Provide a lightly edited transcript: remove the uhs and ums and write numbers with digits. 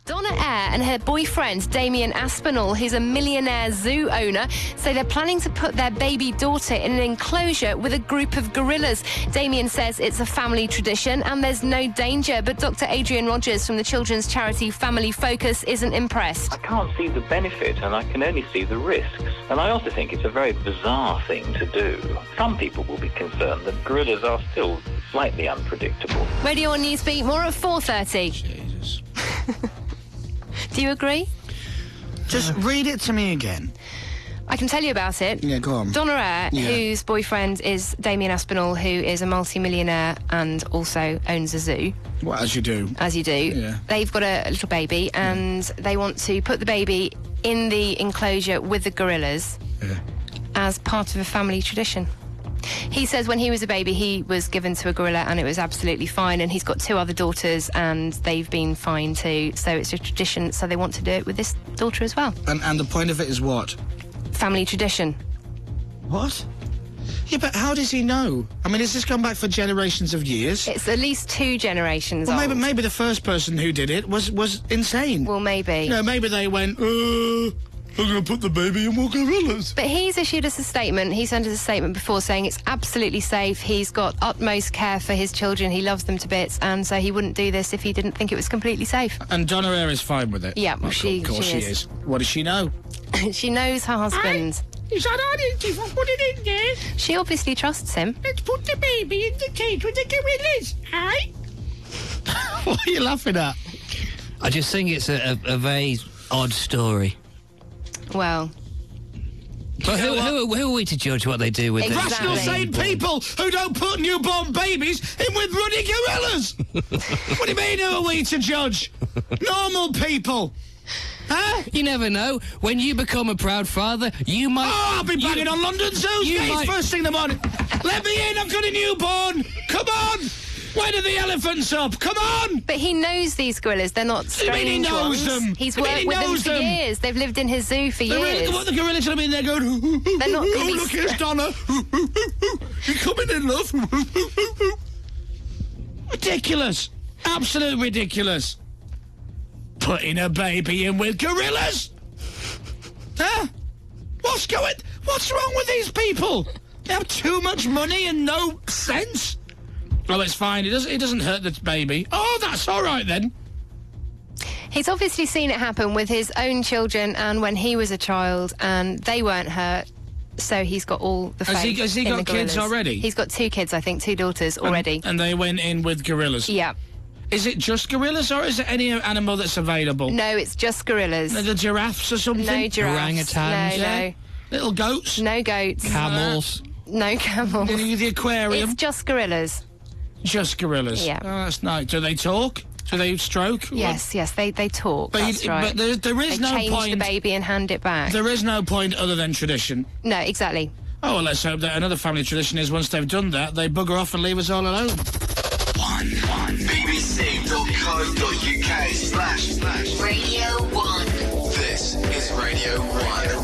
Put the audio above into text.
Donna Eyre and her boyfriend, Damien Aspinall, who's a millionaire zoo owner, say they're planning to put their baby daughter in an enclosure with a group of gorillas. Damien says it's a family tradition and there's no danger, but Dr. Adrian Rogers from the children's charity Family Focus isn't impressed. I can't see the benefit and I can only see the risks. And I also think it's a very bizarre thing to do. Some people will be concerned that gorillas are still slightly unpredictable. Radio 1 Newsbeat, more at 4:30. Jesus. Do you agree? Just read it to me again. I can tell you about it. Yeah, go on. Donna Eyre, Yeah. whose boyfriend is Damien Aspinall, who is a multi-millionaire and also owns a zoo, Well, as you do. as you do. Yeah. They've got a little baby and they want to put the baby in the enclosure with the gorillas Yeah. as part of a family tradition. He says when he was a baby, he was given to a gorilla and it was absolutely fine, and he's got 2 other daughters and they've been fine too, so it's a tradition, so they want to do it with this daughter as well. And the point of it is what? Family tradition. What? Yeah, but how does he know? I mean, has this gone back for generations of years? It's at least 2 generations Well, old. maybe the first person who did it was insane. Well, maybe. No, maybe they went, I'm going to put the baby in more gorillas. But he's issued us a statement. He sent us a statement before saying it's absolutely safe. He's got utmost care for his children. He loves them to bits, and so he wouldn't do this if he didn't think it was completely safe. And Donna Eyre is fine with it? Yeah, well, Of course she is. What does she know? She knows her husband. Is that how if I put it in there? She obviously trusts him. Let's put the baby in the cage with the gorillas, aye? What are you laughing at? I just think it's a very odd story. Well, But who are we to judge what they do with Exactly. this? Rational, sane people who don't put newborn babies in with running gorillas. What do you mean, who are we to judge? Normal people. Huh? You never know. When you become a proud father, you might... Oh, I'll be banging on London Zoo's you gates might- first thing in the morning. Let me in, I've got a newborn. Come on. When are the elephants up? Come on. but he knows these gorillas. They're not do you mean he strange knows ones. them? He's What do you worked mean with he them knows for them? years. They've lived in his zoo for years. What the gorillas are in there going, They're not gonna oh, be look, here's Donna. You're coming in, love. Ridiculous. Absolute ridiculous. Putting a baby in with gorillas? Huh? What's wrong with these people? They have too much money and no sense. Oh, it's fine. It doesn't hurt the baby. Oh, that's all right then. He's obviously seen it happen with his own children and when he was a child, and they weren't hurt. So he's got all the faith. Has he in got the kids gorillas. already? He's got 2 kids, I think, 2 daughters already. And they went in with gorillas. Yeah. Is it just gorillas or is it any animal that's available? No, it's just gorillas. The giraffes or something? No giraffes. Orangutans. No, Little goats? no. No goats. Camels. No camels. The aquarium? It's just gorillas. Just gorillas? Yeah. Oh, that's nice. Do they talk? Do they stroke? Yes, they talk. But, That's right. but there is they no change point... the baby and hand it back. There is no point other than tradition. No, exactly. Oh, well, let's hope that another family tradition is once they've done that, they bugger off and leave us all alone. BBC.co.uk/Radio 1. This is Radio 1.